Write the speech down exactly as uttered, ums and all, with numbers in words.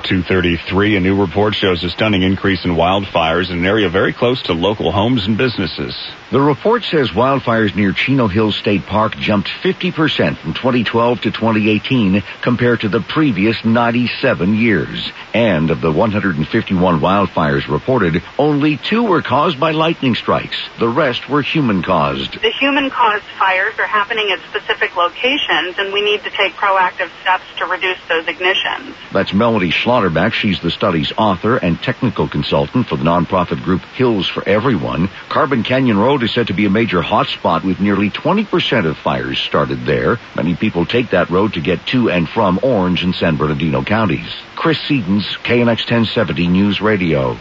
two thirty-three, a new report shows a stunning increase in wildfires in an area very close to local homes and businesses. The report says wildfires near Chino Hills State Park jumped fifty percent from twenty twelve to twenty eighteen compared to the previous ninety-seven years. And of the one hundred fifty-one wildfires reported, only two were caused by lightning strikes. The rest were human-caused. The human-caused fires are happening at specific locations, and we need to take proactive steps to reduce those ignitions. That's Melody Schlotterbeck. She's the study's author and technical consultant for the nonprofit group Hills for Everyone. Carbon Canyon Road is said to be a major hotspot with nearly twenty percent of fires started there. Many people take that road to get to and from Orange and San Bernardino counties. Chris Sedens, K N X ten seventy News Radio.